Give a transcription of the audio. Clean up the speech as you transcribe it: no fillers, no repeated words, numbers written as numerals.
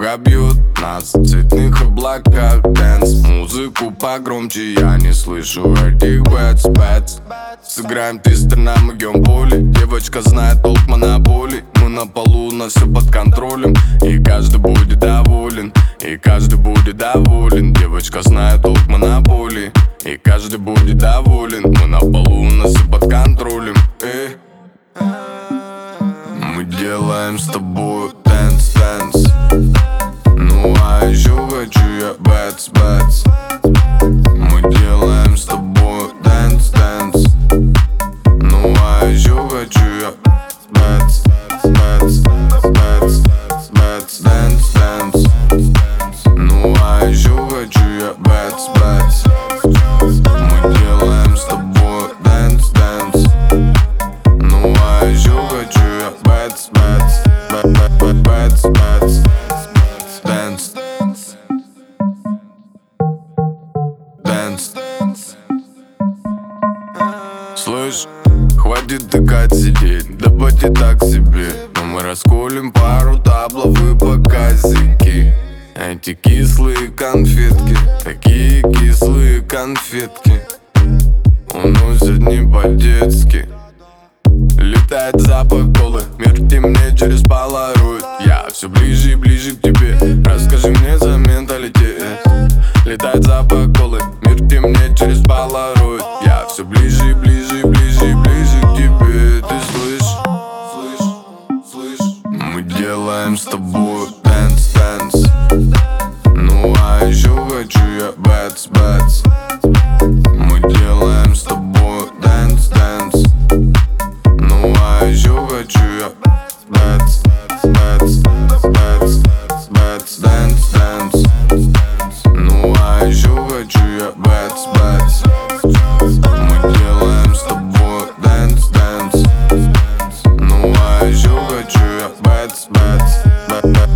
Облака бьют нас в цветных облаках. Дэнс, музыку погромче, я не слышу этих бэтс. Сыграем твистер на моем поле. Девочка знает толк монополий. Мы на полу, у нас все под контролем. И каждый будет доволен, и каждый будет доволен. Девочка знает толк монополии. И каждый будет доволен. Мы на полу, у нас все под контролем. Мы делаем с тобой дэнс. Ну а еще хочу я бэтс. Мы делаем с тобой дэнс. Ну а еще хочу я бэтс. Дэнс. Ну а еще хочу я бэтс. Мы делаем с тобой дэнс. Ну а еще хочу я бэтс. Дэнс. Слышь, хватит тыкать, сидеть, да пати так себе. Но мы расколем пару таблов и показики. Эти кислые конфетки, такие кислые конфетки, уносят не по-детски. Летает запах колы, мир темнеет через полароид. Я все ближе и ближе к тебе, расскажи мне за менталитет. Летает запах колы, мир темнеет через полароид. Я все ближе и ближе и ближе и ближе к тебе. Ты слышь, мы делаем с тобой дэнс. Ну а еще хочу я бэтс. Мы делаем с тобой дэнс. Ну а еще хочу я бэтс. Дэнс. Ну а еще хочу я бэтс. Мы делаем с тобой дэнс. Ну а еще хочу я бэтс.